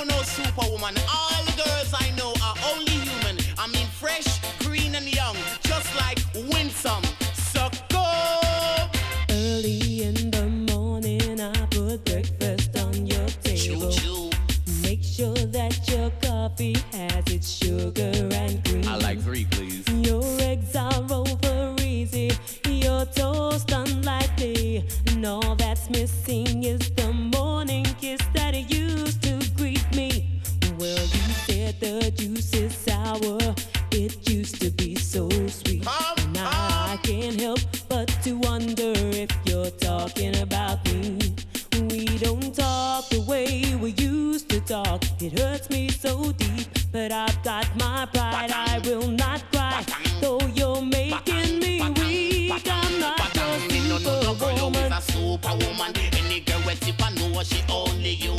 know no superwoman. All the girls I know are only human. I mean fresh, green and young, just like Winsome. Suck up. Early in the morning, I put breakfast on your table. Choo-choo. Make sure that your coffee has its sugar and cream. I like 3, please. Your eggs are over easy, your toast unlikely, and all that's missing is the morning kiss that used to greet me. Well, you said the juice is sour, it used to be so sweet. Now I can't help but to wonder if you're talking about me. We don't talk the way we used to talk. It hurts me so deep, but I've got my pride. I will not cry, though you're making me weak. I'm not your superwoman. Superwoman. Any girl with if I know she only you.